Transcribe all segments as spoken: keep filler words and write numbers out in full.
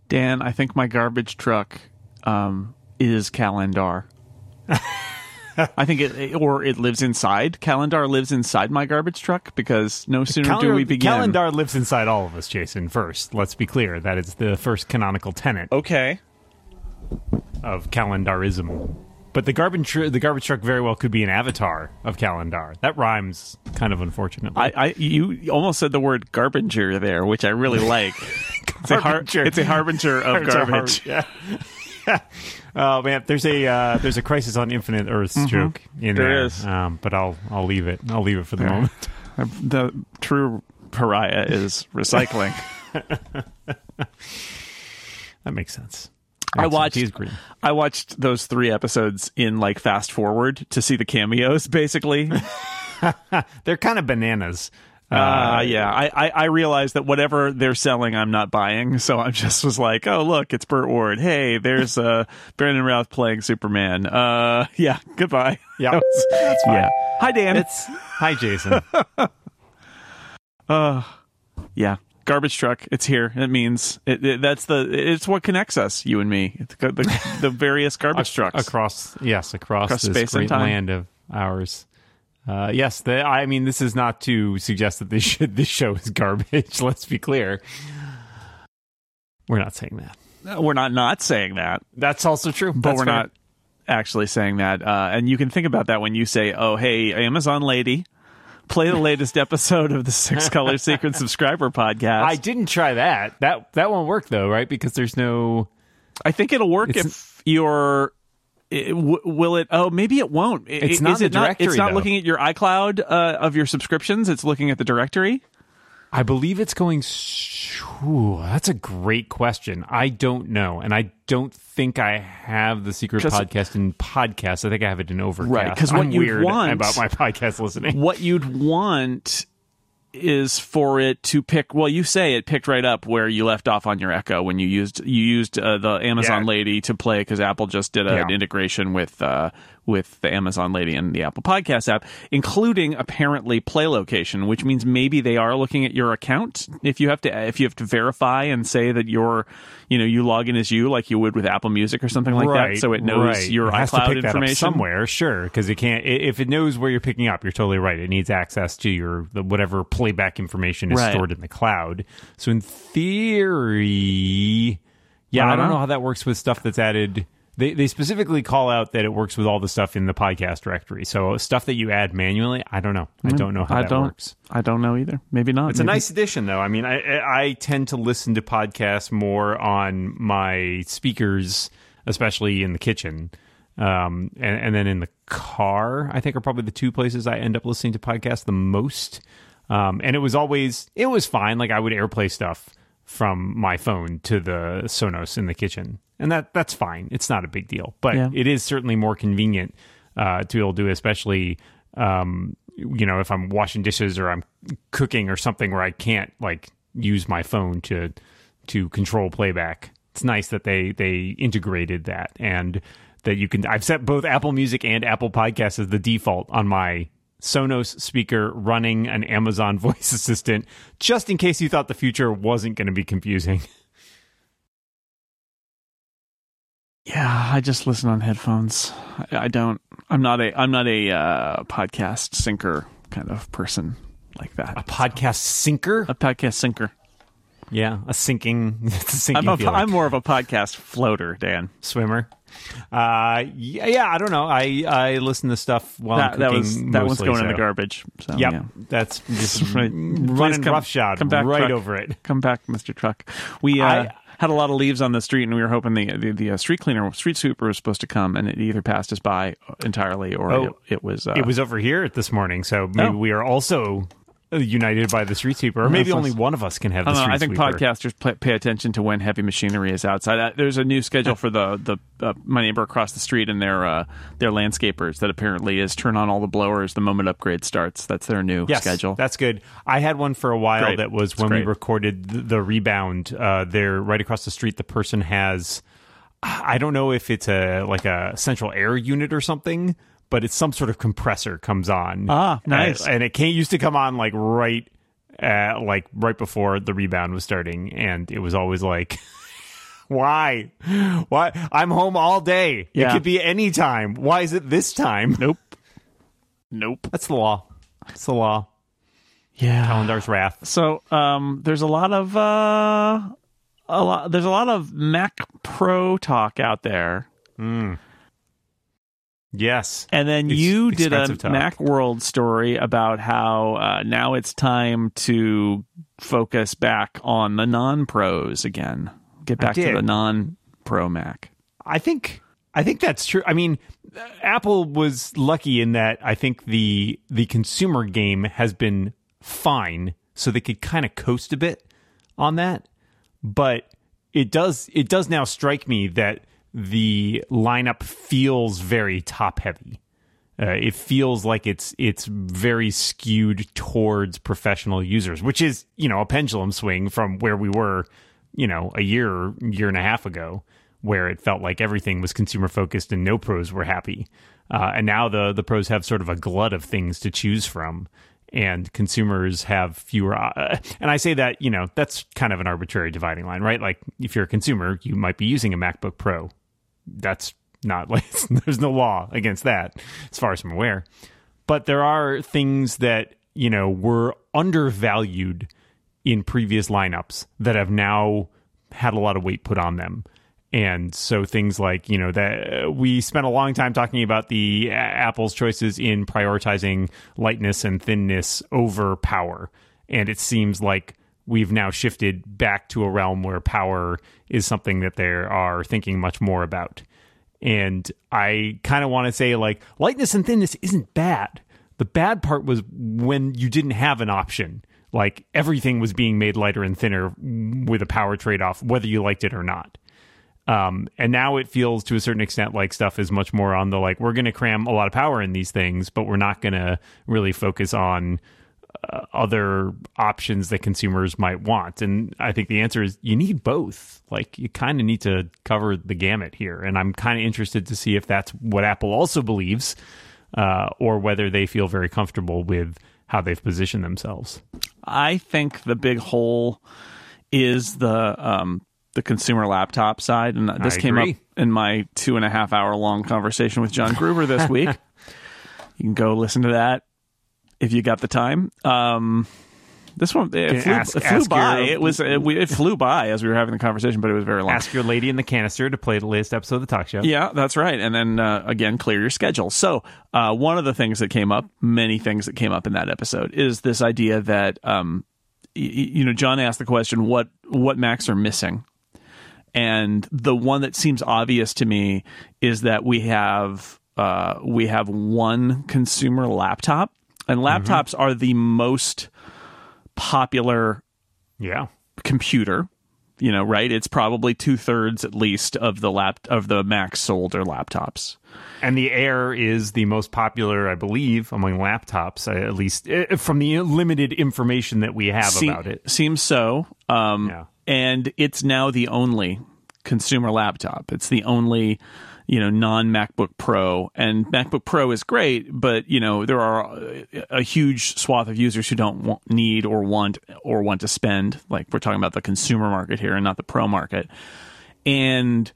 Dan, I think my garbage truck um, is Calendar. I think it, or it lives inside. Calendar lives inside my garbage truck because no sooner Calendar, do we begin. Calendar lives inside all of us, Jason. First, let's be clear. That is the first canonical tenet Okay. of calendarism. But the garbage tr- the garbage truck very well could be an avatar of Calendar. That rhymes kind of unfortunately. I, I you almost said the word garbinger there, which I really like. It's a, har- it's a harbinger of It's a garbage. har- yeah. Oh man, there's a uh, there's a Crisis on Infinite Earths Mm-hmm. joke in There there, is. Um, but I'll I'll leave it. I'll leave it for the Yeah. moment. The true pariah is recycling. That makes sense. I Makes sense. watched. He's green. I watched those three episodes in like fast forward to see the cameos. Basically, They're kind of bananas. uh, yeah. I, I I realized that whatever they're selling, I'm not buying. So I just was like, oh look, it's Burt Ward. Hey, there's uh, Brandon Routh playing Superman. Uh, yeah. Goodbye. Yeah, That was- that's fine. yeah. Hi Dan. It's hi, Jason. Uh, yeah. Garbage truck. It's here. It means it, it, that's the. It's what connects us, you and me. It's the, the, the various garbage trucks. across yes across, Across this space and great time. land of ours. Uh, yes, the, I mean this is not to suggest that this should, this show is garbage. Let's be clear. We're not saying that. We're not not saying that, That's also true, but That's we're fair. not actually saying that. Uh, and you can think about that when you say, "Oh, hey, Amazon lady, play the latest episode of the Six Color Secret Subscriber Podcast." I didn't try that. That that won't work though, right? Because there's no. I think it'll work It's- if you're. It, w- will it? Oh, maybe it won't. I- It's is not in it the not? directory, It's not though. looking at your iCloud uh, of your subscriptions. It's looking at the directory. I believe it's going. Ooh, that's a great question. I don't know, and I don't think I have the secret Just- podcast in podcast. I think I have it in Overcast. Right, 'cause what I'm you'd weird want- about my podcast listening. What you'd want is for it to pick. Well, you say it picked right up where you left off on your Echo when you used you used uh, the Amazon Yeah. Lady to play because Apple just did an Yeah. integration with uh, with the Amazon Lady and the Apple Podcast app, including apparently play location, which means maybe they are looking at your account. If you have to if you have to verify and say that you're you know you log in as you like you would with Apple Music or something like right, that, so it knows right. your It has to iCloud pick that up information somewhere. Sure, because it can't. i- If it knows where you're picking up, you're totally right. It needs access to your the, whatever playback information is Right. stored in the cloud. So in theory, yeah, I I don't don't know. know how that works with stuff that's added. They they specifically call out that it works with all the stuff in the podcast directory. So stuff that you add manually, I don't know. I don't know how I that don't. works. I don't know either. Maybe not. It's a Maybe- nice addition, though. I mean, I I I tend to listen to podcasts more on my speakers, especially in the kitchen, um, and, and then in the car. I think are probably the two places I end up listening to podcasts the most. Um, and it was always it was fine. Like I would AirPlay stuff from my phone to the Sonos in the kitchen, and that that's fine. It's not a big deal, but Yeah. it is certainly more convenient uh, to be able to do, especially. Um, you know, if I'm washing dishes or I'm cooking or something where I can't like use my phone to to control playback. It's nice that they they integrated that and that you can. I've set both Apple Music and Apple Podcasts as the default on my Sonos speaker running an Amazon voice assistant, just in case you thought the future wasn't going to be confusing. Yeah, I just listen on headphones. I, I don't. I'm not a. I'm not a uh, podcast syncer kind of person like that. A podcast syncer? A podcast syncer. Yeah, a sinking, it's a sinking I'm, a, feeling. I'm more of a podcast floater, Dan. Swimmer. Uh, yeah, yeah, I don't know. I, I listen to stuff while That, I'm that cooking. was that one's mostly, going in so. the garbage. So, Yep, yeah. that's just Right. running come- roughshod come back, right truck. over it. Come back, Mister Truck. We uh, I- had a lot of leaves on the street, and we were hoping the the, the uh, street cleaner, street sweeper, was supposed to come, and it either passed us by entirely, or Oh, it, it was. Uh, It was over here this morning, so maybe Oh. we are also united by the street sweeper, or maybe That's only nice. one of us can have the I don't know. street I think sweeper. podcasters pay, pay attention to when heavy machinery is outside. Uh, there's a new schedule for the the uh, my neighbor across the street and their uh, their landscapers that apparently is turn on all the blowers the moment upgrade starts. That's their new Yes, schedule. that's good. I had one for a while Great. that was It's when we great. recorded the, the rebound. Uh, they're right across the street. The person has, I don't know if it's a like a central air unit or something, but it's some sort of compressor comes on. Ah, nice. Uh, and it can't used to come on like right, uh, like right before the rebound was starting, and it was always like. Why? Why? I'm home all day. Yeah. It could be any time. Why is it this time? Nope. Nope. That's the law. It's the law. Yeah. Kalendar's wrath. So um, there's a lot of uh, a lot. There's a lot of Mac Pro talk out there. Mm. Yes. And then Ex- you did a expensive talk. Macworld story about how uh, now it's time to focus back on the non-pros again. Get back to did. the non-pro Mac. I think I think that's true. I mean, Apple was lucky in that I think the the consumer game has been fine, so they could kind of coast a bit on that. But it does it does now strike me that the lineup feels very top heavy. Uh, it feels like it's it's very skewed towards professional users, which is, you know, a pendulum swing from where we were, you know, a year, year and a half ago, where it felt like everything was consumer focused and no pros were happy. Uh, and now the the pros have sort of a glut of things to choose from, and consumers have fewer. Uh, and I say that, you know, that's kind of an arbitrary dividing line, right? Like if you're a consumer, you might be using a MacBook Pro. That's not like there's no law against that as far as I'm aware. But there are things that, you know, were undervalued in previous lineups that have now had a lot of weight put on them. And so things like, you know, that we spent a long time talking about the Apple's choices in prioritizing lightness and thinness over power. And it seems like we've now shifted back to a realm where power is something that they are thinking much more about. And I kind of want to say, like, lightness and thinness isn't bad. The bad part was when you didn't have an option. Like, everything was being made lighter and thinner with a power trade-off, whether you liked it or not. Um, and now it feels to a certain extent like stuff is much more on the, like, we're going to cram a lot of power in these things, but we're not going to really focus on uh, other options that consumers might want. And I think the answer is you need both. Like, you kind of need to cover the gamut here. And I'm kind of interested to see if that's what Apple also believes, uh, or whether they feel very comfortable with how they've positioned themselves. I think the big hole is the um, the consumer laptop side, and this I came agree. up in my two and a half hour long conversation with John Gruber this week. You can go listen to that if you got the time. Um, this one it flew, ask- it flew ask by. your- It was it, we- it flew by as we were having the conversation, but it was very long. Ask your lady in the canister to play the latest episode of the talk show. Yeah, that's right. And then, uh, again, clear your schedule. So uh, one of the things that came up, many things that came up in that episode, is this idea that, um, y- you know, John asked the question, what what Macs are missing? And the one that seems obvious to me is that we have uh, we have one consumer laptop, and laptops mm-hmm. are the most popular Yeah. computer. You know, right? It's probably two thirds at least of the lap of the Macs sold are laptops. And the Air is the most popular, I believe, among laptops, at least uh, from the limited information that we have Se- about it. Seems so. Um, Yeah. And it's now the only consumer laptop. It's the only, you know, non-MacBook Pro. And MacBook Pro is great, but, you know, there are a huge swath of users who don't want, need or want or want to spend. Like, we're talking about the consumer market here and not the pro market. And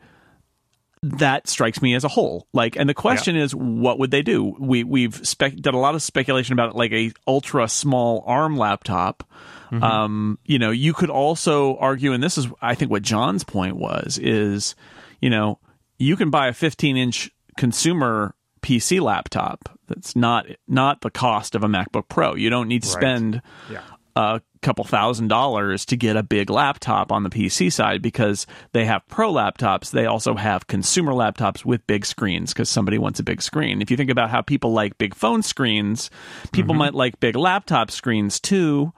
that strikes me as a whole. Like, and the question yeah. is, what would they do? We we've spec- done a lot of speculation about like a ultra small ARM laptop. Mm-hmm. Um, you know, you could also argue, and this is, I think, what John's point was, is, you know, you can buy a fifteen inch consumer P C laptop that's not not the cost of a MacBook Pro. You don't need to Right. spend Yeah. a couple thousand dollars to get a big laptop on the P C side, because they have pro laptops. They also have consumer laptops with big screens because somebody wants a big screen. If you think about how people like big phone screens, people mm-hmm. might like big laptop screens too.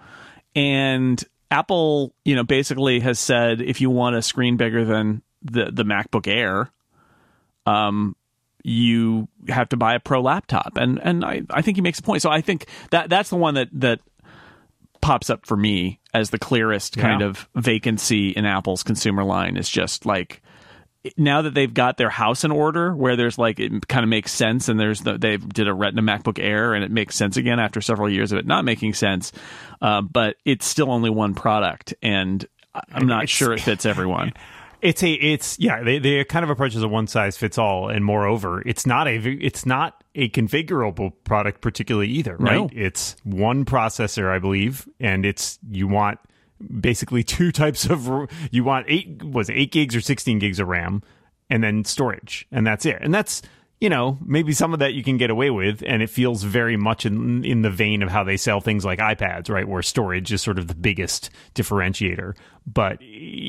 And Apple, you know, basically has said, if you want a screen bigger than the, the MacBook Air, um, you have to buy a pro laptop. And and I, I think he makes a point. So I think that that's the one that, that pops up for me as the clearest Yeah. kind of vacancy in Apple's consumer line, is just like, now that they've got their house in order, where there's like, it kind of makes sense, and there's the, they did a Retina MacBook Air and it makes sense again after several years of it not making sense, uh, but it's still only one product, and I'm not It's- sure it fits everyone. It's a, it's yeah. They they kind of approach as a one size fits all, and moreover, it's not a, it's not a configurable product particularly either, right? No. It's one processor, I believe, and it's you want basically two types of you want eight was it eight gigs or sixteen gigs of RAM, and then storage, and that's it, and that's. You know, maybe some of that you can get away with, and it feels very much in in the vein of how they sell things like iPads, right? Where storage is sort of the biggest differentiator. But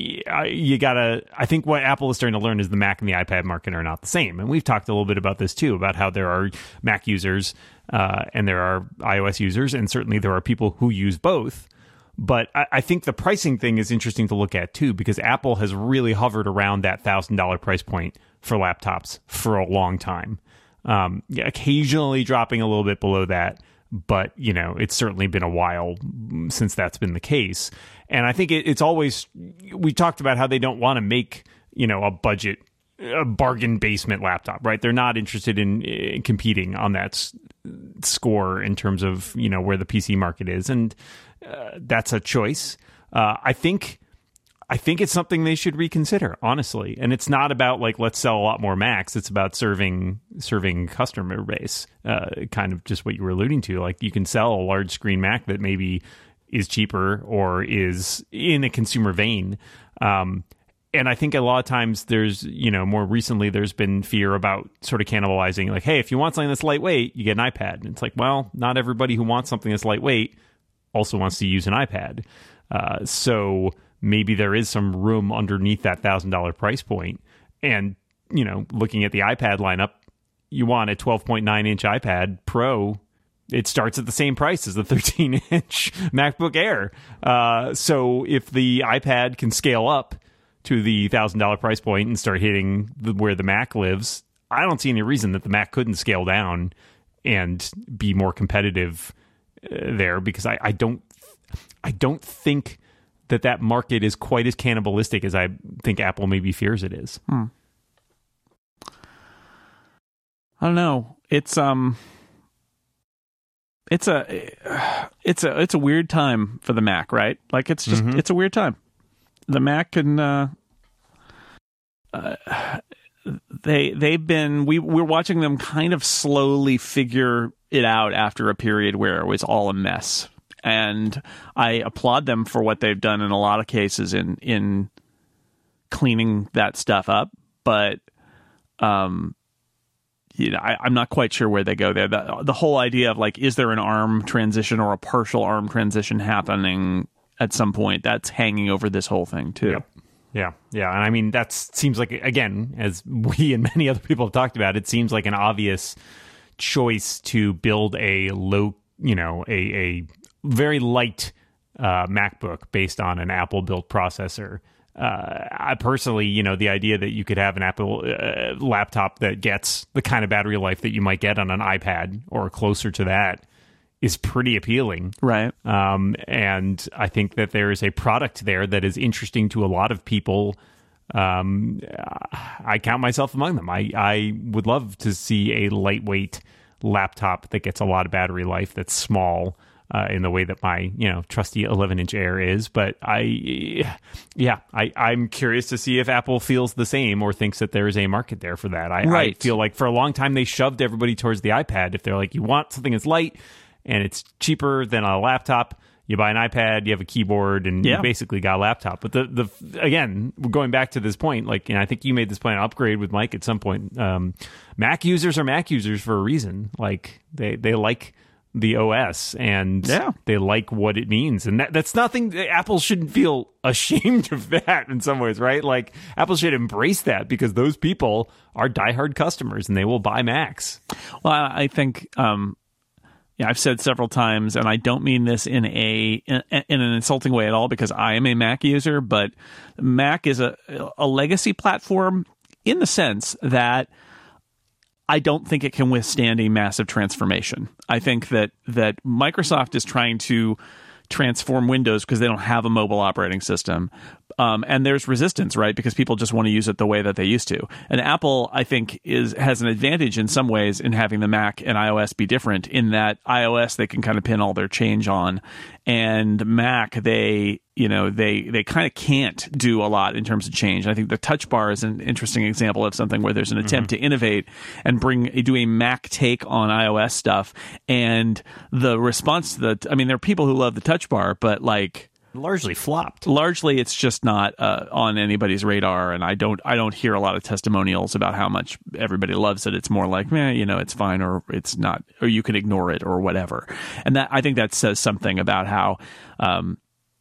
you gotta, I think what Apple is starting to learn is the Mac and the iPad market are not the same. And we've talked a little bit about this too, about how there are Mac users uh, and there are iOS users, and certainly there are people who use both. But I, I think the pricing thing is interesting to look at too, because Apple has really hovered around that one thousand dollars price point for laptops for a long time. Um, yeah, occasionally dropping a little bit below that, but you know, it's certainly been a while since that's been the case. And I think it, it's always, we talked about how they don't want to make, you know, a budget, a bargain basement laptop, right? They're not interested in, in competing on that s- score in terms of, you know, where the P C market is. And uh, that's a choice. Uh, I think, I think it's something they should reconsider, honestly. And it's not about like, let's sell a lot more Macs. It's about serving serving customer base, uh, kind of just what you were alluding to. Like you can sell a large screen Mac that maybe is cheaper or is in a consumer vein. Um, and I think a lot of times there's, you know, more recently there's been fear about sort of cannibalizing. Like, hey, if you want something that's lightweight, you get an iPad. And it's like, well, not everybody who wants something that's lightweight also wants to use an iPad. Uh, so... maybe there is some room underneath that one thousand dollars price point. And, you know, looking at the iPad lineup, you want a twelve point nine inch iPad Pro. It starts at the same price as the thirteen inch MacBook Air. Uh, so if the iPad can scale up to the one thousand dollars price point and start hitting the, where the Mac lives, I don't see any reason that the Mac couldn't scale down and be more competitive uh, there, because I, I don't, I don't think that that market is quite as cannibalistic as I think Apple maybe fears it is. Hmm. I don't know. It's um, it's a, it's a, it's a weird time for the Mac, right? Like it's just, mm-hmm. it's a weird time. The Mac can, uh, uh, they they've been we we're watching them kind of slowly figure it out after a period where it was all a mess. And I applaud them for what they've done in a lot of cases in in cleaning that stuff up. But, um, you know, I, I'm not quite sure where they go there. The, the whole idea of like, is there an ARM transition or a partial ARM transition happening at some point? That's hanging over this whole thing too. Yep. Yeah, yeah, and I mean that seems like, again, as we and many other people have talked about, it seems like an obvious choice to build a low, you know, a a very light uh, MacBook based on an Apple-built processor. Uh, I personally, you know, the idea that you could have an Apple uh, laptop that gets the kind of battery life that you might get on an iPad or closer to that is pretty appealing. Right. Um, and I think that there is a product there that is interesting to a lot of people. Um, I count myself among them. I, I would love to see a lightweight laptop that gets a lot of battery life, that's small, Uh, in the way that my, you know, trusty eleven inch Air is. But I, yeah, I, I'm curious to see if Apple feels the same or thinks that there is a market there for that. I, right. I feel like for a long time they shoved everybody towards the iPad. If they're like, you want something that's light and it's cheaper than a laptop, you buy an iPad, you have a keyboard, and yeah. you basically got a laptop. But the, the again, going back to this point, like, and I think you made this point, upgrade with Mike at some point. Um, Mac users are Mac users for a reason. Like they, they like the O S, and yeah. they like what it means, and that, that's nothing. Apple shouldn't feel ashamed of that in some ways, right? Like Apple should embrace that, because those people are diehard customers and they will buy Macs. Well, I think, um, yeah, I've said several times, and I don't mean this in a in, in an insulting way at all, because I am a Mac user, but Mac is a a legacy platform in the sense that I don't think it can withstand a massive transformation. I think that that Microsoft is trying to transform Windows because they don't have a mobile operating system. Um, and there's resistance, right? Because people just want to use it the way that they used to. And Apple, I think, is has an advantage in some ways in having the Mac and iOS be different, in that iOS they can kind of pin all their change on. and Mac, they you know they they kind of can't do a lot in terms of change. I think the Touch Bar is an interesting example of something where there's an attempt mm-hmm. to innovate and bring do a Mac take on iOS stuff, and the response to the I mean, there are people who love the Touch Bar, but like. Largely flopped. Largely, it's just not uh, on anybody's radar, and I don't. I don't hear a lot of testimonials about how much everybody loves it. It's more like, man, you know, it's fine, or it's not, or you can ignore it, or whatever. And that I think that says something about how um,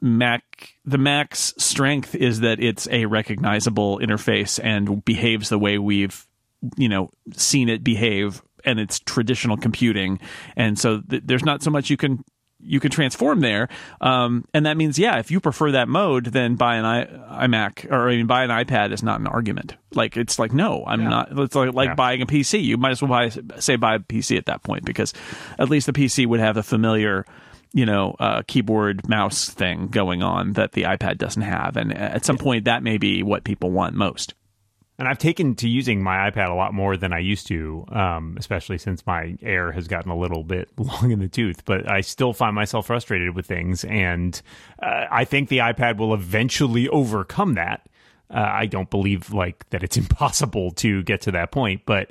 Mac, the Mac's strength is that it's a recognizable interface and behaves the way we've, you know, seen it behave, and it's traditional computing, and so th- there's not so much you can. You can transform there, um, and that means, yeah, if you prefer that mode, then buy an I, iMac or I mean, buy an iPad is not an argument. Like it's like, no, I'm yeah. not. It's like, like yeah. buying a P C. You might as well buy say buy a P C at that point, because at least the P C would have a familiar, you know, uh, keyboard mouse thing going on that the iPad doesn't have, and at some yeah. point that may be what people want most. And I've taken to using my iPad a lot more than I used to, um, especially since my Air has gotten a little bit long in the tooth. But I still find myself frustrated with things, and uh, I think the iPad will eventually overcome that. Uh, I don't believe like that it's impossible to get to that point, but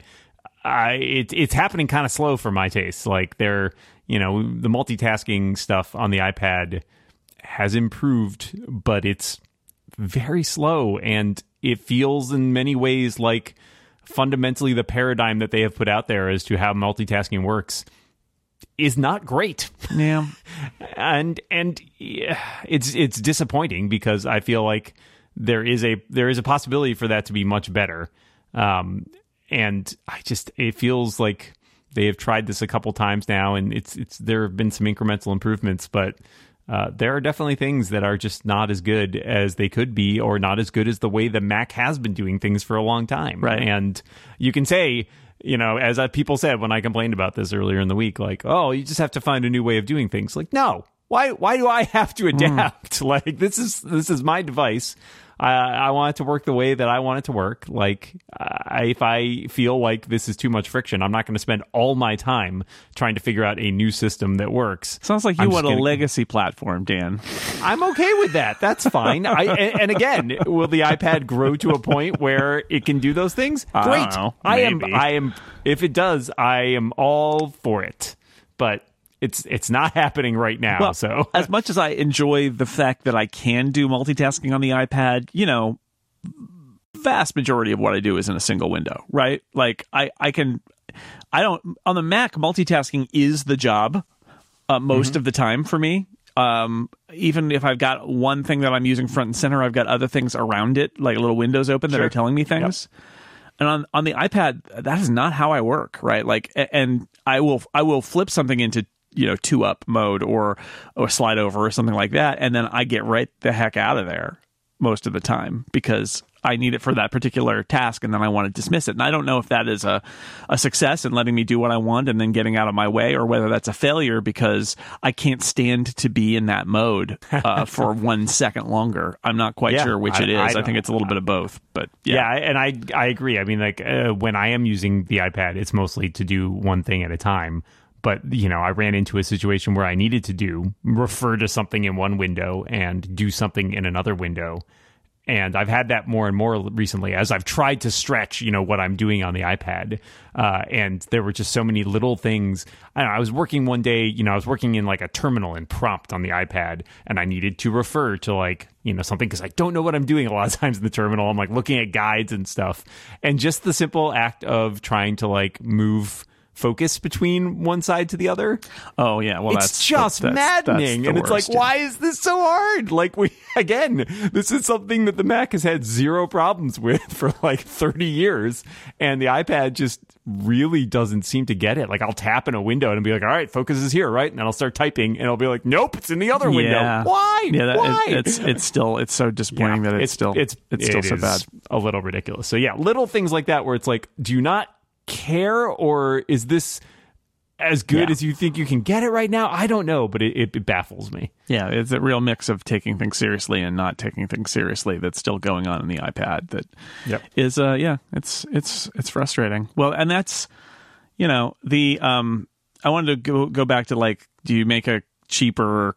I, it, it's happening kind of slow for my taste. Like they're, you know, the multitasking stuff on the iPad has improved, but it's very slow, and it feels in many ways like fundamentally the paradigm that they have put out there as to how multitasking works is not great. Yeah. and and yeah, it's it's disappointing, because I feel like there is a there is a possibility for that to be much better. Um, and I just it feels like they have tried this a couple times now, and it's it's there have been some incremental improvements, but Uh, there are definitely things that are just not as good as they could be, or not as good as the way the Mac has been doing things for a long time. Right. And you can say, you know, as I, people said when I complained about this earlier in the week, like, oh, you just have to find a new way of doing things. Like, no, why? Why do I have to adapt? Mm. Like, this is this is my device. I, I want it to work the way that I want it to work. Like, I, if I feel like this is too much friction, I'm not going to spend all my time trying to figure out a new system that works. Sounds like you I'm want a gonna... legacy platform, Dan. I'm okay with that. That's fine. I, and, and again, will the iPad grow to a point where it can do those things? Great. I don't know. I am. Maybe. I am. If it does, I am all for it. But It's it's not happening right now. Well, so as much as I enjoy the fact that I can do multitasking on the iPad, you know, vast majority of what I do is in a single window, right? Like I, I can, I don't, on the Mac, multitasking is the job uh, most mm-hmm. of the time for me. Um, even if I've got one thing that I'm using front and center, I've got other things around it, like little windows open that sure. are telling me things. Yep. And on, on the iPad, that is not how I work, right? Like, and I will, I will flip something into, you know, two up mode or or slide over or something like that, and then I get right the heck out of there most of the time because I need it for that particular task, and then I want to dismiss it. And I don't know if that is a a success in letting me do what I want and then getting out of my way, or whether that's a failure because I can't stand to be in that mode uh, for one second longer. I'm not quite yeah, sure which I, it is. I, I think it's a little bit of both, but yeah, yeah and I I agree. I mean, like uh, when I am using the iPad, it's mostly to do one thing at a time. But, you know, I ran into a situation where I needed to do, refer to something in one window and do something in another window. And I've had that more and more recently as I've tried to stretch, you know, what I'm doing on the iPad. Uh, and there were just so many little things. I don't know, I was working one day, you know, I was working in like a terminal and prompt on the iPad, and I needed to refer to like, you know, something because I don't know what I'm doing a lot of times in the terminal. I'm like looking at guides and stuff. And just the simple act of trying to like move focus between one side to the other. Oh yeah, well it's that's just that's, maddening, that's and worst, it's like, yeah. why is this so hard? Like we again, this is something that the Mac has had zero problems with for like thirty years, and the iPad just really doesn't seem to get it. Like I'll tap in a window and be like, all right, focus is here, right? And then I'll start typing, and I'll be like, nope, it's in the other window. Yeah. Why? Yeah, that, why? It, it's it's still it's so disappointing yeah, that it's, it's still it's it's still it so is bad. A little ridiculous. So yeah, little things like that where it's like, do you not care, or is this as good yeah. as you think you can get it right now? I don't know, but it, it, it baffles me. Yeah, it's a real mix of taking things seriously and not taking things seriously that's still going on in the iPad. That yep. is, uh, yeah, it's it's it's frustrating. Well, and that's, you know, the um, I wanted to go go back to like, do you make a cheaper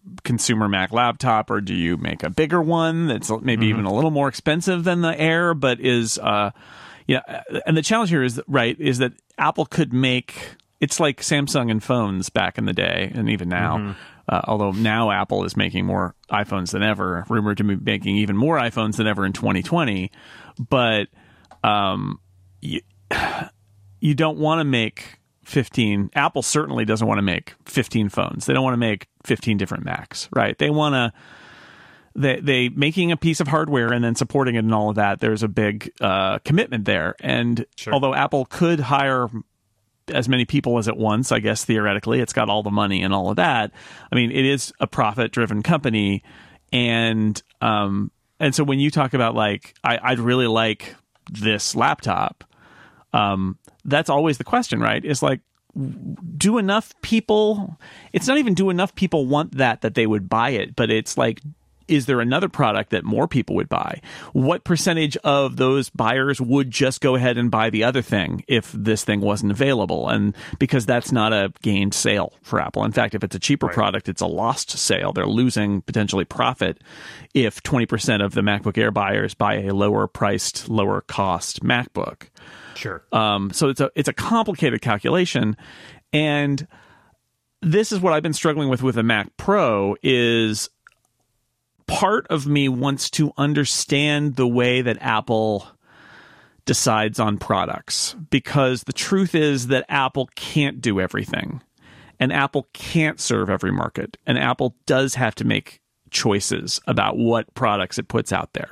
consumer Mac laptop, or do you make a bigger one that's maybe mm-hmm. even a little more expensive than the Air, but is, uh, yeah. And the challenge here is, right, is that Apple could make, it's like Samsung and phones back in the day, and even now, mm-hmm. uh, although now Apple is making more iPhones than ever, rumored to be making even more iPhones than ever in twenty twenty. But um, you, you don't want to make fifteen. Apple certainly doesn't want to make fifteen phones. They don't want to make fifteen different Macs, right? They want to, they, they making a piece of hardware and then supporting it and all of that. There's a big uh, commitment there. And sure. although Apple could hire as many people as at once, I guess theoretically, it's got all the money and all of that. I mean, it is a profit-driven company, and um, and so when you talk about like, I, I'd really like this laptop, um, that's always the question, right? Is like, do enough people? It's not even do enough people want that that they would buy it, but it's like, is there another product that more people would buy? What percentage of those buyers would just go ahead and buy the other thing if this thing wasn't available? And because that's not a gained sale for Apple. In fact, if it's a cheaper right. product, it's a lost sale. They're losing potentially profit if twenty percent of the MacBook Air buyers buy a lower priced, lower cost MacBook. Sure. Um, so it's a it's a complicated calculation. And this is what I've been struggling with with the Mac Pro is part of me wants to understand the way that Apple decides on products, because the truth is that Apple can't do everything, and Apple can't serve every market, and Apple does have to make choices about what products it puts out there.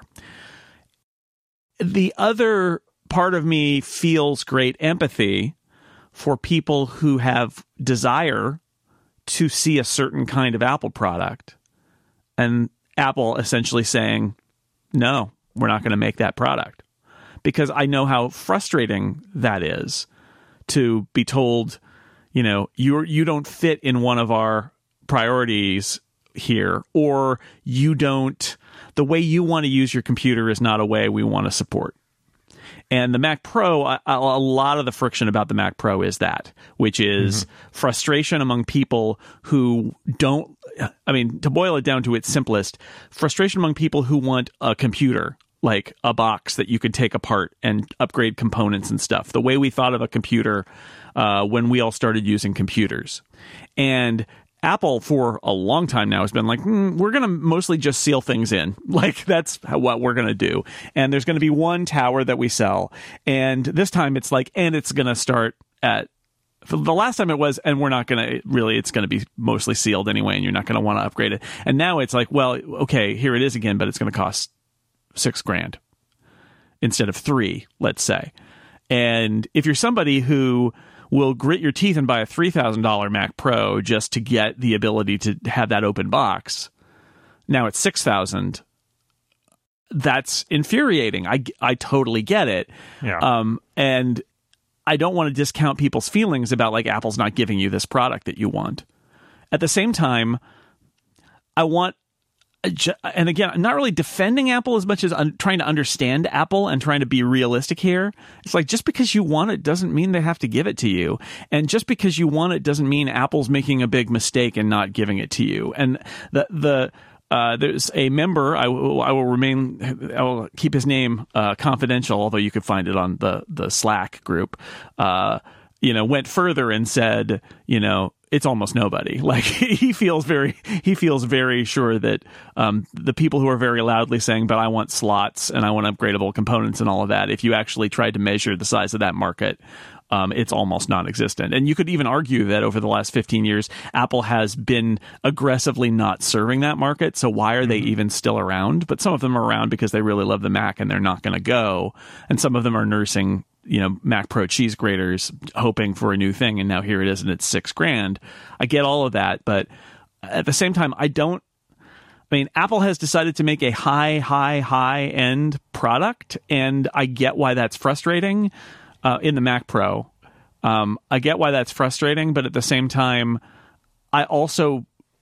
The other part of me feels great empathy for people who have desire to see a certain kind of Apple product, and Apple essentially saying, no, we're not going to make that product. Because I know how frustrating that is to be told, you know, you you don't fit in one of our priorities here, or you don't, the way you want to use your computer is not a way we want to support. And the Mac Pro, a, a lot of the friction about the Mac Pro is that, which is mm-hmm. frustration among people who don't, I mean, to boil it down to its simplest, frustration among people who want a computer, like a box that you could take apart and upgrade components and stuff, the way we thought of a computer uh, when we all started using computers. And Apple, for a long time now, has been like, mm, we're going to mostly just seal things in. Like, that's how, what we're going to do. And there's going to be one tower that we sell. And this time it's like, and it's going to start at, for the last time it was, and we're not going to, really, it's going to be mostly sealed anyway, and you're not going to want to upgrade it. And now it's like, well, okay, here it is again, but it's going to cost six grand instead of three, let's say. And if you're somebody who will grit your teeth and buy a three thousand dollars Mac Pro just to get the ability to have that open box, now it's six thousand dollars. That's infuriating. I, I totally get it. Yeah. Um, and I don't want to discount people's feelings about, like, Apple's not giving you this product that you want. At the same time, I want, and again, I'm not really defending Apple as much as I'm trying to understand Apple and trying to be realistic here. It's like, just because you want it doesn't mean they have to give it to you. And just because you want it doesn't mean Apple's making a big mistake in not giving it to you. And the, the, uh, there's a member, I will, I will remain, I will keep his name uh, confidential, although you could find it on the, the Slack group, uh, you know, went further and said, you know, it's almost nobody. Like, he feels very, he feels very sure that um, the people who are very loudly saying, but I want slots and I want upgradable components and all of that, if you actually tried to measure the size of that market, um, it's almost non-existent. And you could even argue that over the last fifteen years, Apple has been aggressively not serving that market. So why are mm-hmm. they even still around? But some of them are around because they really love the Mac and they're not going to go. And some of them are nursing, you know, Mac Pro cheese graters, hoping for a new thing, and now here it is, and it's six grand. I get all of that, but at the same time, I don't. I mean, Apple has decided to make a high, high, high end product, and I get why that's frustrating uh, in the Mac Pro. Um, I get why that's frustrating, but at the same time, I also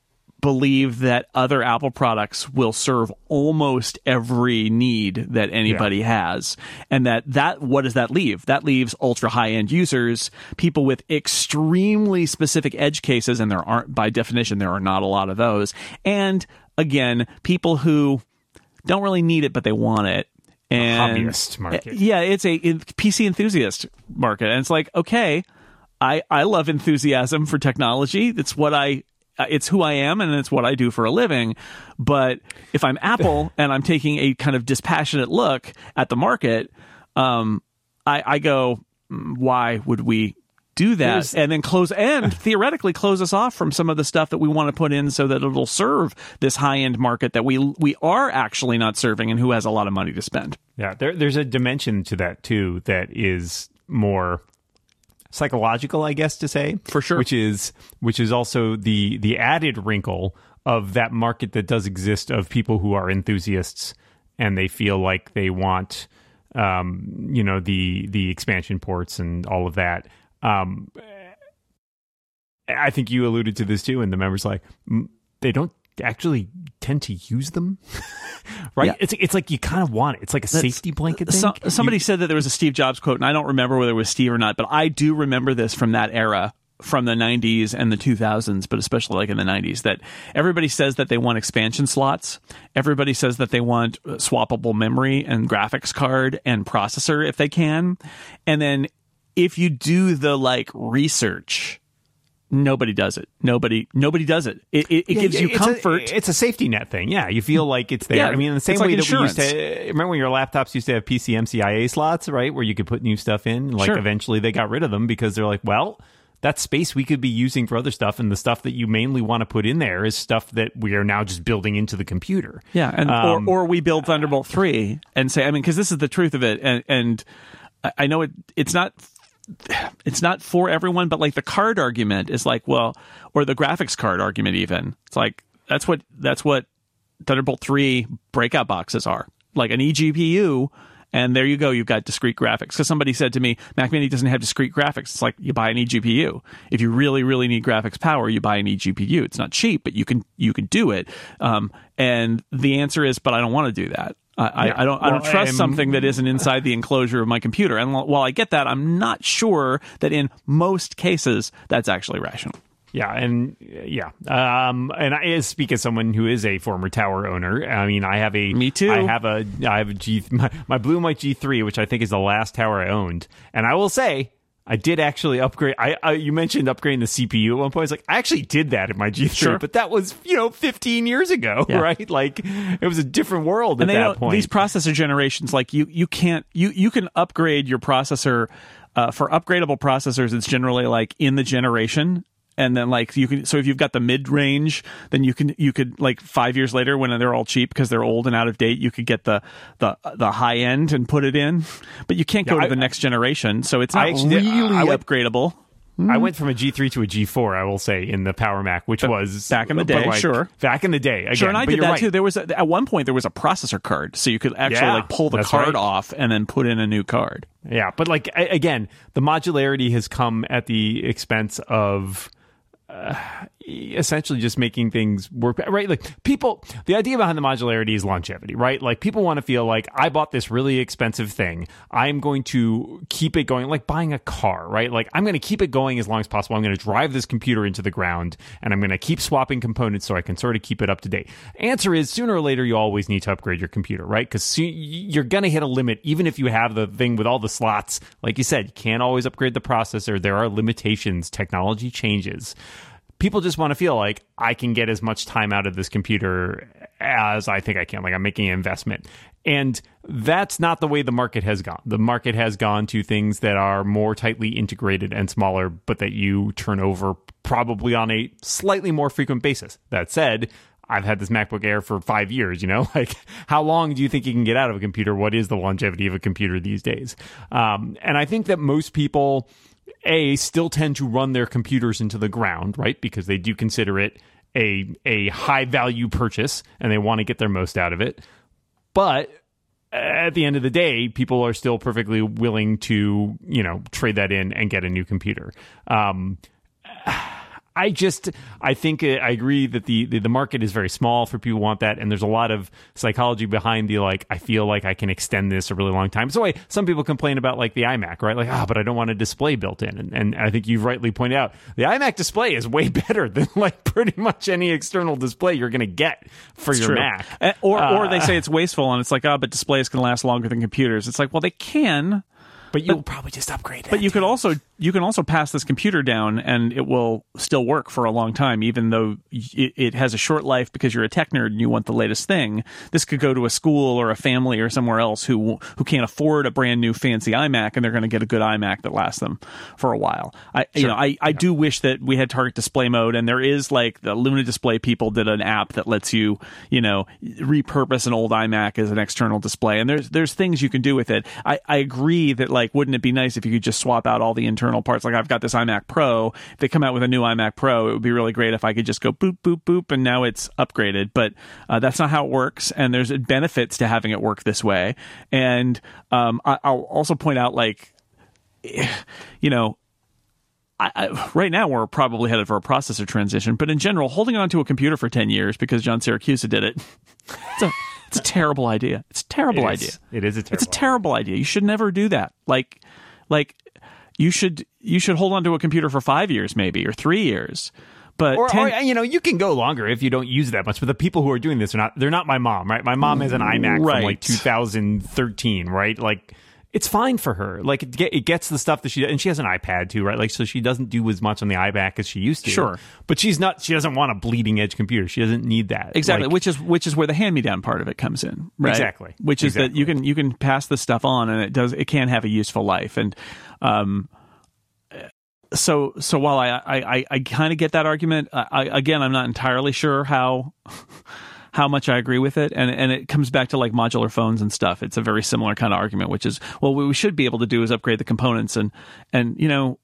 believe that other Apple products will serve almost every need that anybody yeah. has. And that, that, what does that leave? That leaves ultra high-end users, people with extremely specific edge cases, and there aren't, by definition, there are not a lot of those. And again, people who don't really need it, but they want it. And, a hobbyist market. Yeah, it's a it, P C enthusiast market. And it's like, okay, I, I love enthusiasm for technology. It's what I, it's who I am, and it's what I do for a living. But if I'm Apple and I'm taking a kind of dispassionate look at the market, um, I, I go, why would we do that? There's, and then close and theoretically close us off from some of the stuff that we want to put in so that it'll serve this high-end market that we we are actually not serving and who has a lot of money to spend. Yeah, there, there's a dimension to that too that is more psychological, I guess to say, for sure, which is which is also the the added wrinkle of that market that does exist of people who are enthusiasts and they feel like they want um, you know the the expansion ports and all of that. Um, I think you alluded to this too, and the members like they don't actually tend to use them, right? Yeah. It's it's like you kind of want it. It's like a That's, safety blanket thing. So, somebody you, said that there was a Steve Jobs quote, and I don't remember whether it was Steve or not, but I do remember this from that era, from the nineties and the two thousands, but especially like in the nineties, that everybody says that they want expansion slots. Everybody says that they want swappable memory and graphics card and processor if they can, and then if you do the like research, nobody does it. Nobody, nobody does it. It, it, it yeah, gives you it's comfort. A, it's a safety net thing. Yeah, you feel like it's there. Yeah, I mean, in the same it's way like that insurance. we used to remember when your laptops used to have P C M C I A slots, right, where you could put new stuff in. Like sure. Eventually, they got rid of them because they're like, well, that space we could be using for other stuff, and the stuff that you mainly want to put in there is stuff that we are now just building into the computer. Yeah, and um, or or we build Thunderbolt three and say, I mean, because this is the truth of it, and and I know it. It's not. It's not for everyone, but like the card argument is like, well, or the graphics card argument even. It's like that's what that's what Thunderbolt three breakout boxes are. Like an eGPU, and there you go, you've got discrete graphics. Because somebody said to me, Mac Mini doesn't have discrete graphics. It's like you buy an eGPU. If you really, really need graphics power, you buy an eGPU. It's not cheap, but you can you can do it. Um, and the answer is, but I don't want to do that. I, yeah. I, I don't. Well, I don't trust I'm, something that isn't inside the enclosure of my computer. And while I get that, I'm not sure that in most cases that's actually rational. Yeah, and yeah, um, and I speak as someone who is a former tower owner. I mean, I have a me too. I have a I have a G my, my Blue and White G three, which I think is the last tower I owned. And I will say, I did actually upgrade. I, I you mentioned upgrading the C P U at one point. I was like, I actually did that in my G three, sure. but that was you know fifteen years ago, yeah. right? Like it was a different world and at that point. These processor generations, like you, you can't you you can upgrade your processor uh, for upgradable processors. It's generally like in the generation. And then like you can, so if you've got the mid range, then you can, you could like five years later when they're all cheap because they're old and out of date, you could get the, the, the high end and put it in, but you can't go yeah, to I, the next generation. So it's not actually, really I went, upgradable. I went from a G three to a G four, I will say, in the Power Mac, which but was back in the day. Like, sure. Back in the day. Again, sure. And I but did you're that right. too. There was a, at one point there was a processor card. So you could actually yeah, like pull the card right. off and then put in a new card. Yeah. But like, again, the modularity has come at the expense of, Uh, essentially just making things work, right? Like people, the idea behind the modularity is longevity, right? Like people want to feel like I bought this really expensive thing. I'm going to keep it going, like buying a car, right? Like I'm going to keep it going as long as possible. I'm going to drive this computer into the ground and I'm going to keep swapping components so I can sort of keep it up to date. Answer is sooner or later, you always need to upgrade your computer, right? Because so- you're going to hit a limit, even if you have the thing with all the slots. Like you said, you can't always upgrade the processor. There are limitations. Technology changes. People just want to feel like I can get as much time out of this computer as I think I can. Like I'm making an investment. And that's not the way the market has gone. The market has gone to things that are more tightly integrated and smaller, but that you turn over probably on a slightly more frequent basis. That said, I've had this MacBook Air for five years, you know, like how long do you think you can get out of a computer? What is the longevity of a computer these days? Um, and I think that most people, A, still tend to run their computers into the ground, right? Because they do consider it a a high value purchase and they want to get their most out of it. But at the end of the day, people are still perfectly willing to, you know, trade that in and get a new computer. Um, I just, I think uh, I agree that the, the the market is very small for people who want that, and there's a lot of psychology behind the like. I feel like I can extend this a really long time. So wait, some people complain about like the iMac, right? Like, ah, oh, but I don't want a display built in, and, and I think you've rightly pointed out the iMac display is way better than like pretty much any external display you're going to get for it's your true. Mac. Uh, or uh, or they say it's wasteful, and it's like, oh, but displays can last longer than computers. It's like, well, they can. But you'll probably just upgrade that. But you too. could also you can also pass this computer down, and it will still work for a long time, even though it, it has a short life because you're a tech nerd and you want the latest thing. This could go to a school or a family or somewhere else who who can't afford a brand new fancy iMac, and they're going to get a good iMac that lasts them for a while. I sure. you know I, I yeah. do wish that we had target display mode, and there is like the Luna Display people did an app that lets you you know repurpose an old iMac as an external display, and there's there's things you can do with it. I, I agree that like wouldn't it be nice if you could just swap out all the internal parts? Like I've got this iMac Pro. If they come out with a new iMac Pro, it would be really great if I could just go boop, boop, boop, and now it's upgraded. But uh, that's not how it works, and there's benefits to having it work this way. And um, I, I'll also point out, like, you know, I, I, right now we're probably headed for a processor transition, but in general, holding on to a computer for ten years because John Siracusa did it, it's a, it's a terrible idea. It's a terrible it is. idea. It is a terrible It's a terrible idea. idea. You should never do that. Like, like you should you should hold on to a computer for five years maybe or three years. But or, ten... or you know, you can go longer if you don't use that much. But the people who are doing this are not. They're not my mom, right? My mom has an iMac right. from like two thousand thirteen, right? Like, it's fine for her. Like, it, get, it gets the stuff that she and she has an iPad too, right? Like, so she doesn't do as much on the iMac as she used to. Sure, but she's not. She doesn't want a bleeding edge computer. She doesn't need that. Exactly, like, which is which is where the hand me down part of it comes in, right? Exactly, which is exactly. that you can you can pass this stuff on, and it does it can have a useful life. And um, so so while I I, I, I kind of get that argument, I, I, again I'm not entirely sure how. how much I agree with it, and and it comes back to like modular phones and stuff. It's a very similar kind of argument, which is, well, what we should be able to do is upgrade the components, and and you know,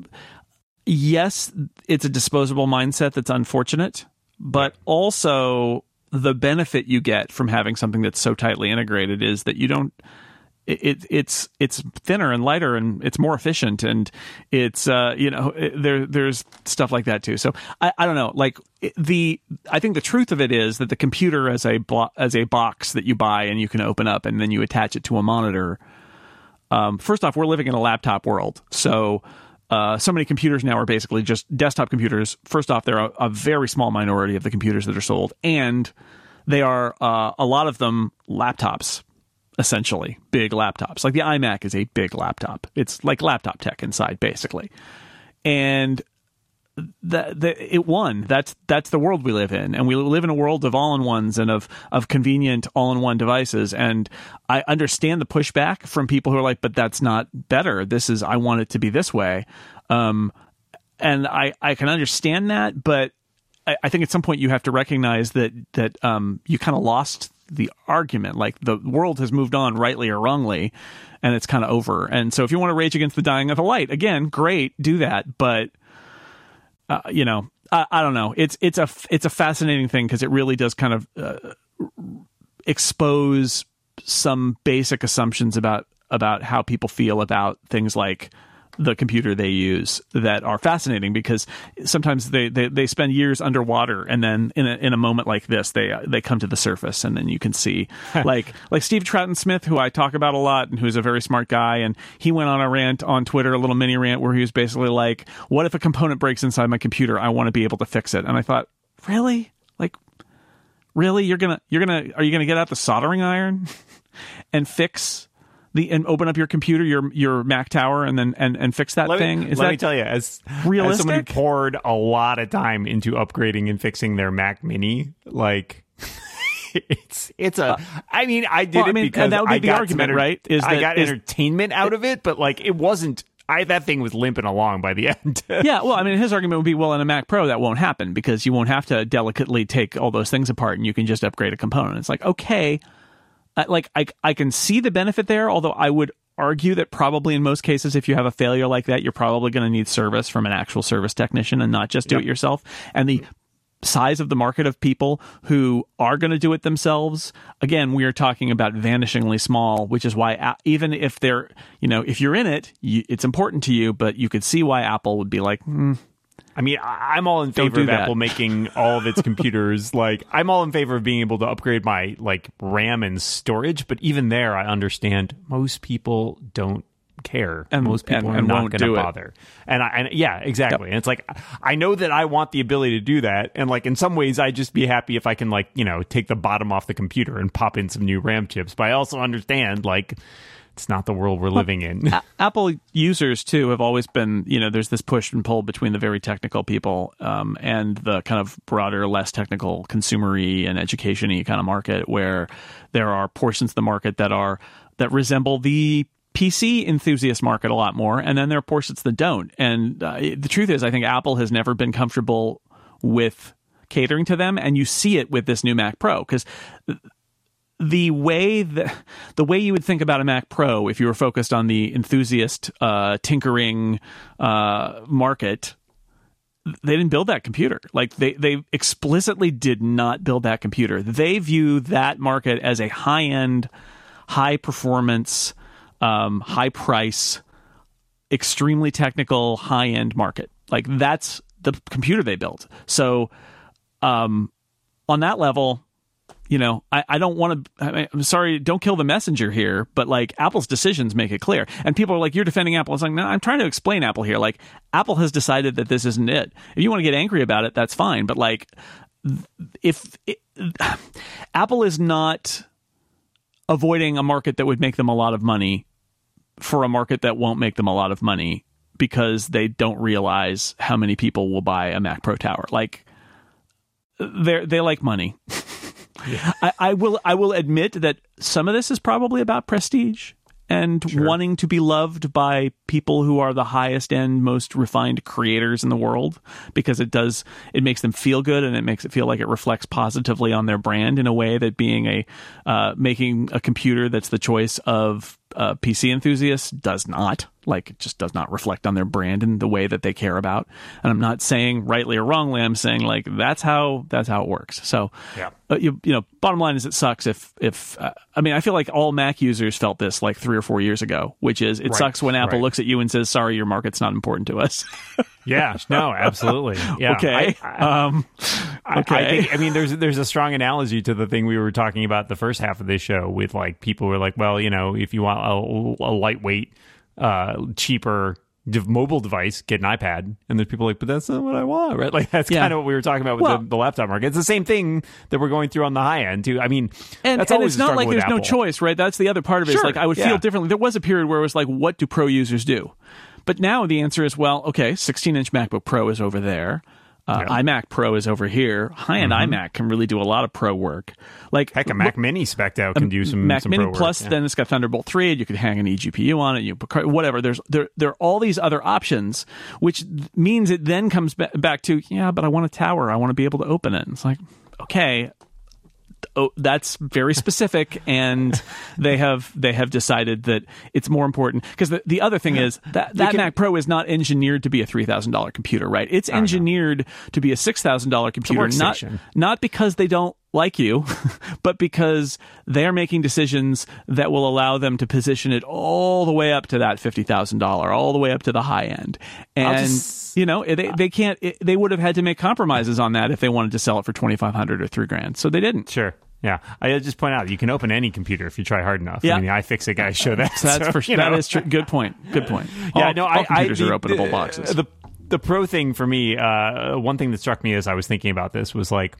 yes, it's a disposable mindset that's unfortunate, but also the benefit you get from having something that's so tightly integrated is that you don't. It, it it's it's thinner and lighter and it's more efficient, and it's uh you know it, there there's stuff like that too. So I, I don't know, like it, the I think the truth of it is that the computer as a blo- as a box that you buy and you can open up and then you attach it to a monitor. Um, first off, we're living in a laptop world, so uh, so many computers now are basically just desktop computers. First off, they're a, a very small minority of the computers that are sold, and they are uh, a lot of them laptops. Essentially big laptops. Like the iMac is a big laptop. It's like laptop tech inside basically. And the, the, it won. That's that's the world we live in. And we live in a world of all-in-ones and of of convenient all-in-one devices. And I understand the pushback from people who are like, but that's not better. This is, I want it to be this way. Um, and I, I can understand that, but I, I think at some point you have to recognize that that um, you kind of lost the argument. Like the world has moved on, rightly or wrongly, and it's kind of over. And so if you want to rage against the dying of the light, again, great, do that. But uh, you know, I, I don't know. It's it's a it's a fascinating thing because it really does kind of uh, expose some basic assumptions about about how people feel about things like the computer they use that are fascinating, because sometimes they, they, they spend years underwater, and then in a, in a moment like this, they they come to the surface, and then you can see like like Steve Troughton-Smith, who I talk about a lot, and who's a very smart guy, and he went on a rant on Twitter, a little mini rant, where he was basically like, "What if a component breaks inside my computer? I want to be able to fix it." And I thought, really, like, really, you're gonna you're gonna are you gonna get out the soldering iron and fix? The, and open up your computer, your your Mac Tower, and then and, and fix that let thing. Me, Is let that me tell you, as, realistic? as someone who poured a lot of time into upgrading and fixing their Mac Mini, like it's it's a. Uh, I mean, I did well, it I mean, because and that would be I the got argument, enter- right? Is I that, got is, entertainment out of it, but like it wasn't. I that thing was limping along by the end. Yeah, well, I mean, his argument would be, well, in a Mac Pro, that won't happen because you won't have to delicately take all those things apart, and you can just upgrade a component. It's like, okay, uh, like I I can see the benefit there, although I would argue that probably in most cases, if you have a failure like that, you're probably going to need service from an actual service technician and not just do yep. it yourself. And the size of the market of people who are going to do it themselves, again, we are talking about vanishingly small, which is why even if they're, you know, if you're in it, you, it's important to you, but you could see why Apple would be like, hmm, I mean, I- I'm all in Don't favor do of that. Apple making all of its computers. Like, I'm all in favor of being able to upgrade my like RAM and storage. But even there, I understand most people don't care. And- most people and- are and not won't going to do it. bother. And I, and yeah, exactly. And it's like, I know that I want the ability to do that. And like, in some ways, I'd just be happy if I can like, you know, take the bottom off the computer and pop in some new RAM chips. But I also understand like, it's not the world we're living in. A- Apple users too have always been, you know, there's this push and pull between the very technical people um, and the kind of broader, less technical, consumery and education-y kind of market, where there are portions of the market that are that resemble the P C enthusiast market a lot more, and then there are portions that don't. And uh, the truth is, I think Apple has never been comfortable with catering to them, and you see it with this new Mac Pro, because the way that the way you would think about a Mac Pro if you were focused on the enthusiast uh, tinkering uh, market, they didn't build that computer. Like they they explicitly did not build that computer. They view that market as a high end, high performance, um, high price, extremely technical, high end market. Like that's the computer they built. So um, on that level, you know, I, I don't want to, I, I'm sorry, don't kill the messenger here, but like Apple's decisions make it clear. And people are like, you're defending Apple. It's like, no, I'm trying to explain Apple here. Like Apple has decided that this isn't it. If you want to get angry about it, that's fine. But like, if it, Apple is not avoiding a market that would make them a lot of money for a market that won't make them a lot of money because they don't realize how many people will buy a Mac Pro Tower. Like they they like money. Yeah. I, I will I will admit that some of this is probably about prestige and sure. wanting to be loved by people who are the highest end, most refined creators in the world, because it does it makes them feel good, and it makes it feel like it reflects positively on their brand in a way that being a uh, making a computer that's the choice of uh, P C enthusiasts does not. Like, it just does not reflect on their brand in the way that they care about. And I'm not saying rightly or wrongly. I'm saying like that's how that's how it works. So, yeah. uh, you, you know, bottom line is it sucks if if uh, I mean I feel like all Mac users felt this like three or four years ago, which is it right. sucks when Apple right. looks at you and says, "Sorry, your market's not important to us." Yeah. No. Absolutely. Yeah. Okay. I, I, um, okay. I, I think. I mean, there's there's a strong analogy to the thing we were talking about the first half of this show with like people were like, well, you know, if you want a, a lightweight, uh, cheaper mobile device, get an iPad. And there's people like, but that's not what I want, right? Like that's yeah. kind of what we were talking about with well, the, the laptop market. It's the same thing that we're going through on the high end too. I mean, and, that's and always it's not like there's Apple. no choice, right? That's the other part of it. Sure. Is like I would yeah. feel differently. There was a period where it was like, what do pro users do? But now the answer is, well, okay, sixteen inch MacBook Pro is over there. Uh, yeah. iMac Pro is over here. High-end mm-hmm. iMac can really do a lot of pro work. Like heck, a Mac Mini spec'd out can do some Mac some Mini pro work. Plus. Yeah. Then it's got Thunderbolt three, and you could hang an eGPU on it. You whatever. There's there there are all these other options, which means it then comes ba- back to yeah, but I want a tower. I want to be able to open it. And it's like okay. Oh, that's very specific, and they have they have decided that it's more important because the, the other thing is that that can, Mac Pro is not engineered to be a three thousand dollar computer, right? It's engineered to be a six thousand dollar computer, not not because they don't like you, but because they are making decisions that will allow them to position it all the way up to that fifty thousand dollars, all the way up to the high end, and. Just, You know, they they can't. It, they would have had to make compromises on that if they wanted to sell it for twenty five hundred or three grand. So they didn't. Sure. Yeah, I just point out you can open any computer if you try hard enough. Yeah. I mean, the iFixit guys show that. So that's so, for sure. That is true. Good point. Good point. All, yeah, no, all I, computers I, the, are openable the, boxes. The the pro thing for me, uh, one thing that struck me as I was thinking about this was like,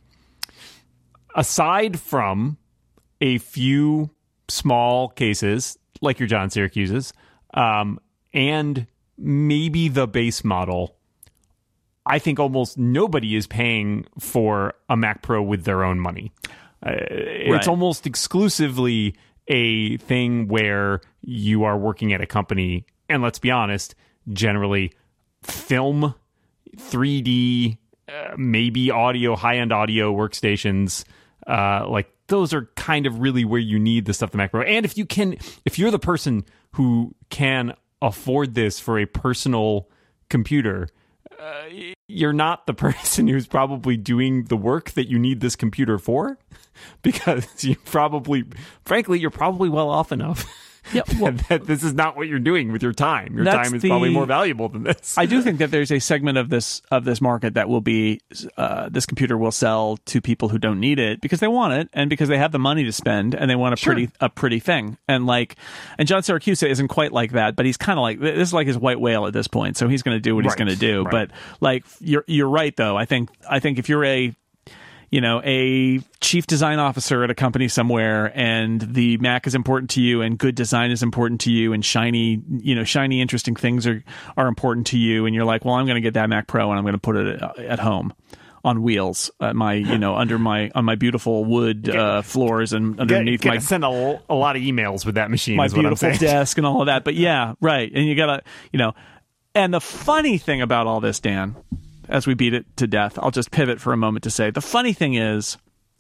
aside from a few small cases like your John Syracuse's, um, and maybe the base model. I think almost nobody is paying for a Mac Pro with their own money. Uh, it's right. almost exclusively a thing where you are working at a company, and let's be honest, generally film, three D, uh, maybe audio, high-end audio workstations, uh, like those are kind of really where you need the stuff the Mac Pro. And if you can, if you're the person who can afford this for a personal computer, Uh, you're not the person who's probably doing the work that you need this computer for, because you probably, frankly, you're probably well off enough Yeah, well, that this is not what you're doing with your time. Your That's time is the- probably more valuable than this. I do think that there's a segment of this of this market that will be uh, this computer will sell to people who don't need it because they want it and because they have the money to spend and they want a Sure. pretty a pretty thing. And like, and John Syracuse isn't quite like that, but he's kind of like this is like his white whale at this point. So he's going to do what he's Right, going to do. right. But like, you're you're right though. I think I think if you're a you know, a chief design officer at a company somewhere and the Mac is important to you and good design is important to you and shiny, you know, shiny, interesting things are, are important to you. And you're like, well, I'm going to get that Mac Pro and I'm going to put it at home on wheels at my, you know, under my, on my beautiful wood uh, floors and underneath Get, my, send a, a lot of emails with that machine. my is what I'm beautiful saying. desk and all of that. But yeah, right. And you gotta, you know, and the funny thing about all this, Dan, as we beat it to death, I'll just pivot for a moment to say the funny thing is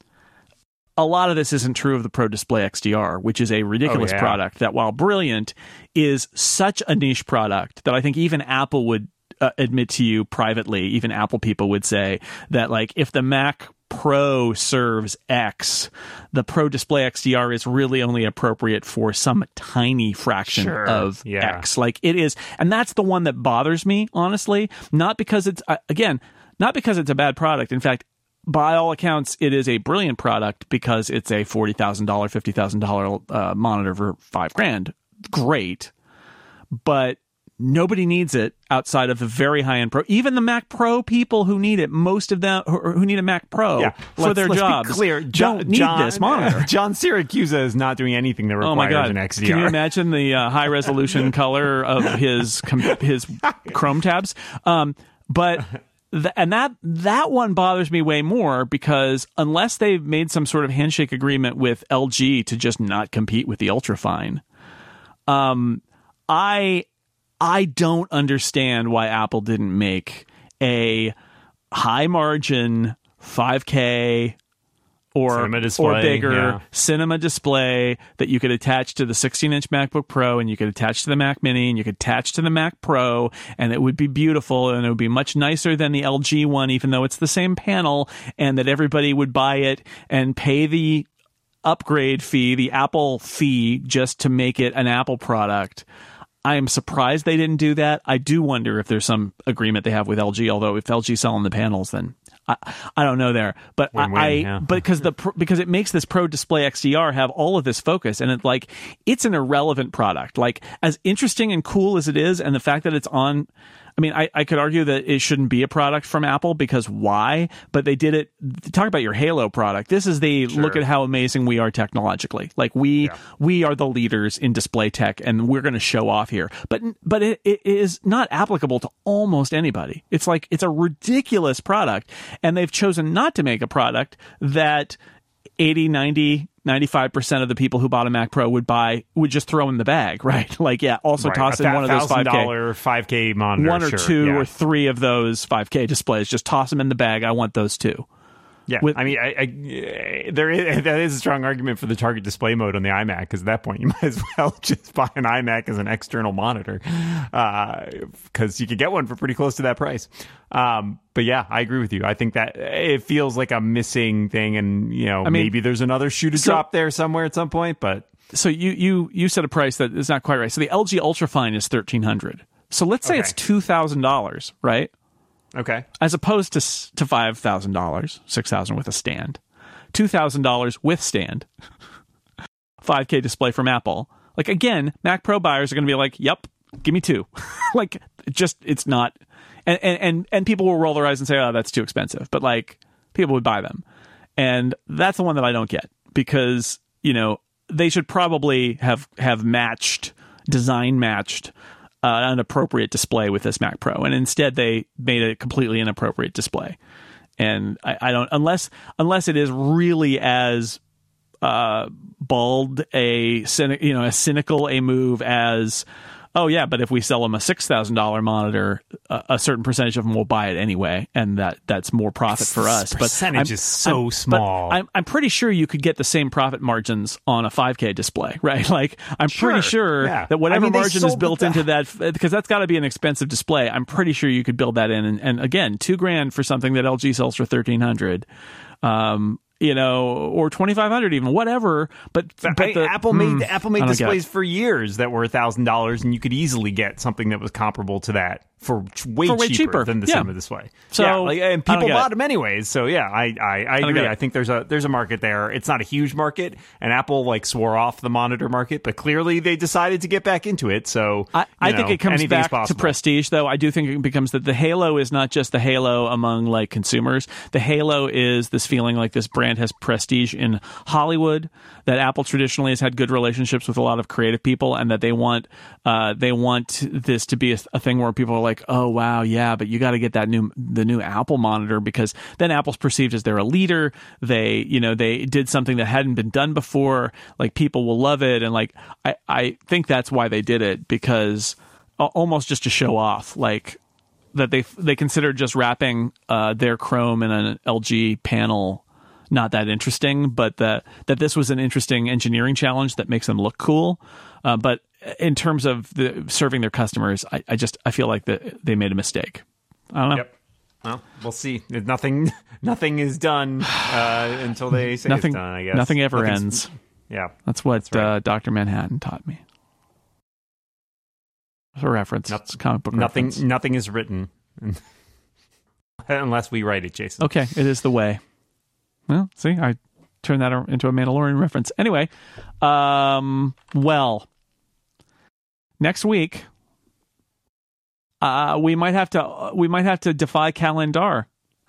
a lot of this isn't true of the Pro Display X D R, which is a ridiculous Oh, yeah. product that, while brilliant, is such a niche product that I think even Apple would uh, admit to you privately, even Apple people would say that, like, if the Mac Pro serves X, the Pro Display X D R is really only appropriate for some tiny fraction Sure. of Yeah. X. Like, it is, and that's the one that bothers me, honestly, not because it's, uh, again, not because it's a bad product. In fact, by all accounts, it is a brilliant product because it's a forty thousand dollars, fifty thousand dollars uh, monitor for five grand. Great. But nobody needs it outside of the very high-end Pro. Even the Mac Pro people who need it, most of them who, who need a Mac Pro Yeah. for Let's- their let's be jobs clear. don't John, need John, this monitor. John Syracuse is not doing anything that requires Oh my God! an X D R. Can you imagine the uh, high resolution color of his com- his Chrome tabs? Um, but th- and that that one bothers me way more because unless they've made some sort of handshake agreement with L G to just not compete with the Ultrafine, um, I I don't understand why Apple didn't make a high margin five K or Cinema or display, bigger yeah. cinema display that you could attach to the sixteen inch MacBook Pro and you could attach to the Mac Mini and you could attach to the Mac Pro and it would be beautiful and it would be much nicer than the L G one, even though it's the same panel, and that everybody would buy it and pay the upgrade fee, the Apple fee, just to make it an Apple product. I am surprised they didn't do that. I do wonder if there's some agreement they have with L G, although if L G selling the panels, then I, I don't know there. But I, Win-win, I yeah. but because the because it makes this Pro Display X D R have all of this focus, and it like it's an irrelevant product. Like, as interesting and cool as it is, and the fact that it's on, I mean, I, I could argue that it shouldn't be a product from Apple because why? But they did it. Talk about your Halo product. This is the Sure. look at how amazing we are technologically. Like we Yeah. we are the leaders in display tech, and we're going to show off here. But but it, it is not applicable to almost anybody. It's like it's a ridiculous product, and they've chosen not to make a product that eighty, ninety, ninety-five percent of the people who bought a Mac Pro would buy, would just throw in the bag, right? Like, yeah, also Right. toss A in one of those five K. one thousand dollars five K monitor. One or sure. two yeah. or three of those five K displays. Just toss them in the bag. I want those two. Yeah, with- I mean, I, I, there is, that is a strong argument for the target display mode on the iMac, because at that point you might as well just buy an iMac as an external monitor, because you could get one for pretty close to that price. Um, but yeah, I agree with you. I think that it feels like a missing thing, and you know, I mean, maybe there's another shoe to so- drop there somewhere at some point. But So you you you said a price that is not quite right. So the L G Ultrafine is thirteen hundred dollars. So let's say Okay. it's two thousand dollars, right? okay, As opposed to s- to five thousand dollars, six thousand dollars with a stand, two thousand dollars with stand, five K display from Apple. Like, again, Mac Pro buyers are going to be like, "Yep, give me two." Like, it just it's not, and, and and and people will roll their eyes and say, "Oh, that's too expensive," but like people would buy them, and that's the one that I don't get, because you know they should probably have have matched, design matched. Uh, an appropriate display with this Mac Pro, and instead they made a completely inappropriate display. And I, I don't, unless unless it is really as uh, bald a cynic, you know, as cynical a move as, oh yeah, but if we sell them a six thousand dollar monitor, a, a certain percentage of them will buy it anyway, and that that's more profit for us. But percentage I'm- is so I'm- but small. I'm I'm pretty sure you could get the same profit margins on a five K display, right? Like, I'm Sure, pretty sure yeah. that whatever I mean, they margin is sold built the- into that, because that's got to be an expensive display. I'm pretty sure you could build that in, and, and again, two grand for something that L G sells for thirteen hundred. Um, you know, or twenty-five hundred even, whatever. But, but I, the, Apple hmm, made Apple made I don't get displays it. for years that were a thousand dollars, and you could easily get something that was comparable to that for ch- way, For way cheaper, cheaper. than the Yeah. cinema display. So, yeah, like, and I don't people get bought it. them anyways. So yeah, I I, I don't agree. get it. I think there's a there's a market there. It's not a huge market, and Apple like swore off the monitor market, but clearly they decided to get back into it. So I, you I know, think it comes anything's back to possible. prestige, though. I do think it becomes that the halo is not just the halo among like consumers. The halo is this feeling like this brand has prestige in Hollywood. That Apple traditionally has had good relationships with a lot of creative people, and that they want uh, they want this to be a, a thing where people are like, oh wow, yeah, but you got to get that new the new Apple monitor, because then Apple's perceived as they're a leader. They you know they did something that hadn't been done before. Like people will love it, and like I I think that's why they did it, because uh, almost just to show off, like that they they considered just wrapping uh, their Chrome in an L G panel not that interesting, but that that this was an interesting engineering challenge that makes them look cool. Uh, but in terms of the serving their customers, I, I just I feel like that they made a mistake. I don't know. Yep. Well, we'll see. Nothing, nothing is done uh, until they say nothing, it's done. I guess nothing ever Nothing's- ends. Yeah, That's what That's right. uh, Doctor Manhattan taught me. For reference, Not- it's a comic book nothing, reference. nothing is written unless we write it, Jason. Okay, it is the way. Well, see, I turned that into a Mandalorian reference. Anyway, um, well, next week, uh, we might have to uh, we might have to defy calendar.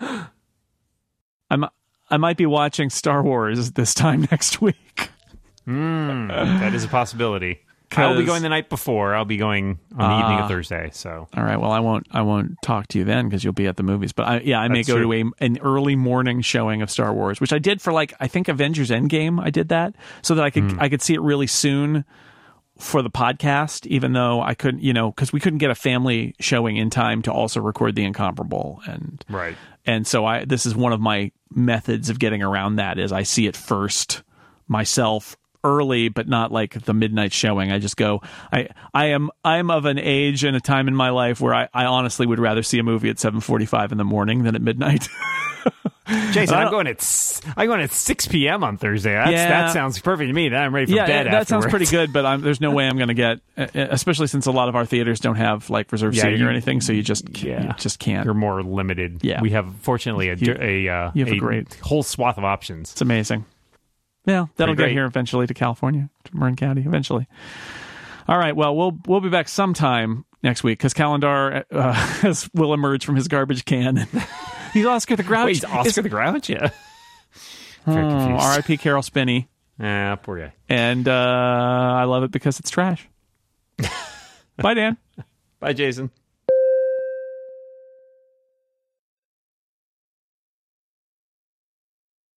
I'm I might be watching Star Wars this time next week. Mm, that is a possibility. I'll be 'Cause- going the night before. I'll be going on the evening Ah. of Thursday. So All right. Well, I won't. I won't talk to you then because you'll be at the movies. But I, yeah, I may That's go true. to a an early morning showing of Star Wars, which I did for like I think Avengers Endgame. I did that so that I could I could see it really soon for the podcast, even though I couldn't, you know, because we couldn't get a family showing in time to also record the Incomparable, and right. and so I this is one of my methods of getting around that is I see it first myself early, but not like the midnight showing. I just go, I, I am, I am of an age and a time in my life where I, I honestly would rather see a movie at seven forty-five in the morning than at midnight. Jason, I I'm don't- going at s- I'm going at six p.m. on Thursday. That's, Yeah. That sounds perfect to me. Then I'm ready for yeah, bed. that sounds afterwards. pretty good, but I'm, there's no way I'm going to get, uh, especially since a lot of our theaters don't have like reserved Yeah, seating you- or anything, so you just, you Yeah. just can't. You're more limited. Yeah. we have fortunately a You- a, uh, you have a great- whole swath of options. It's amazing. Yeah, that'll Pretty get great. here eventually to California, to Marin County eventually. All right, well, we'll we'll be back sometime next week because Calendar uh, has, will emerge from his garbage can. He's Oscar the Grouch. Wait, he's Oscar Is- the Grouch? Yeah. Oh, Very confused. R I P Carol Spinney. Ah, poor guy. And uh, I love it because it's trash. Bye, Dan. Bye, Jason.